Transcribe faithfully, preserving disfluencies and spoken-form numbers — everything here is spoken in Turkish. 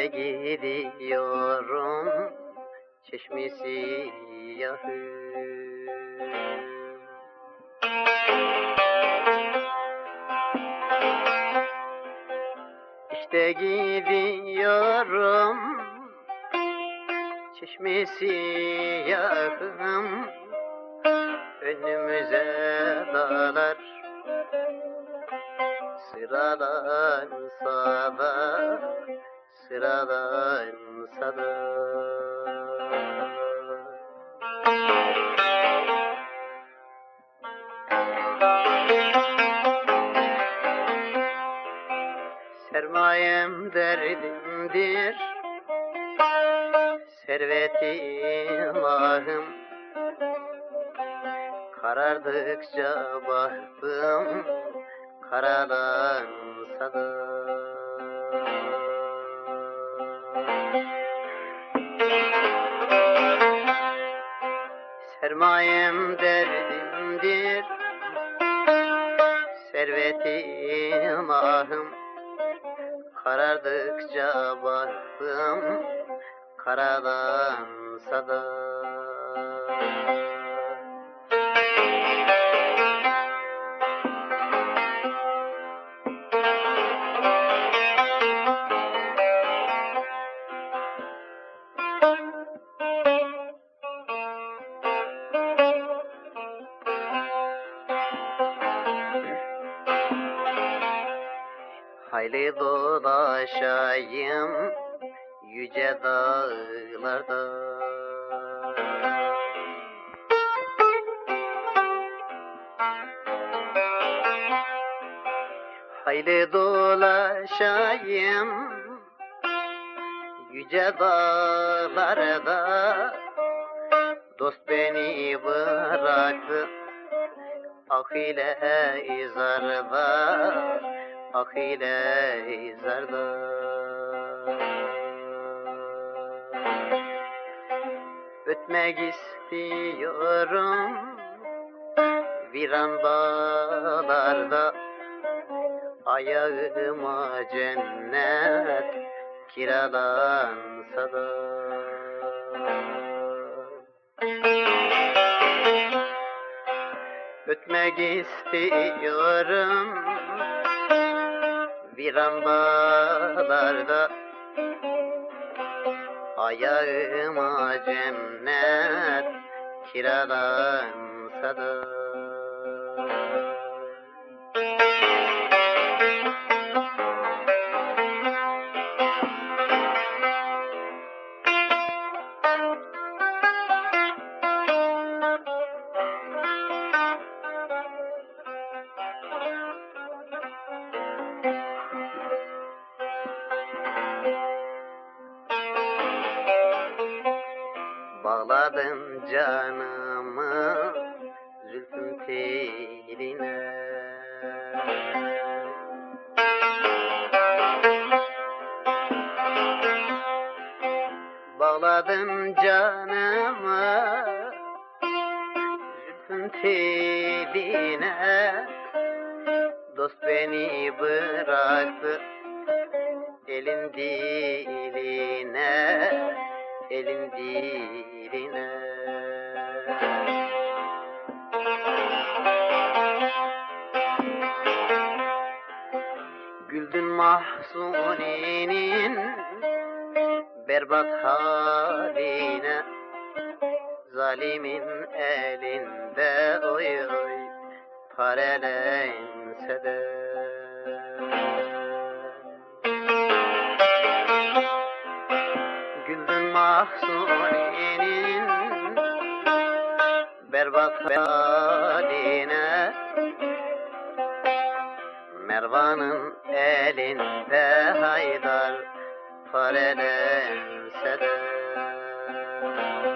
gidiyorum çeşmesi yahım. İşte gidiyorum çeşmesi yahım. Önümüze dağlar sıralansa da, sıralansa da. Sermayem derdimdir, servetim ahım. Karardıkça bahtım karalansa da. Sermayem derdimdir, servetim ahım. Karardıkça bahtım karalansa da. Hayli dolaşayım yüce dağlarda. Hayli dolaşayım yüce dağlarda. Dost beni bıraktı ah ile izarda, ah ile izarda. Ötmek istiyorum viran bağlarda. Ayağıma cennet kiralansa da. Ötmek istiyorum viran bağlarda. Ayağıma cennet kiralansa da. Bağladım canımı zülfün teline. Bağladım canımı zülfün teline. Dost beni bıraktı elin diline, elin diline. Güldün Mahsuni'nin berbat haline. Zalimin elinde oy oy parelense de. Güldün Mahsuni'nin berbat haline. Mervan'ın elinde Haydar parelense de.